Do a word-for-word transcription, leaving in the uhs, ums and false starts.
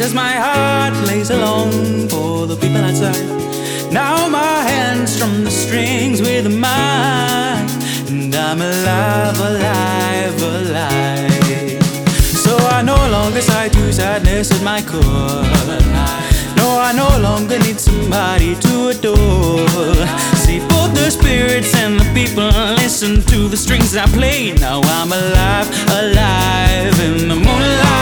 as my heart plays along for the people outside. Now my hands strum the strings with mine, and I'm alive, alive, alive. So I no longer sigh to sadness at my core. No, I no longer need somebody to adore. See, both the spirits and the people listen to the strings I play. Now I'm alive, alive in the moonlight.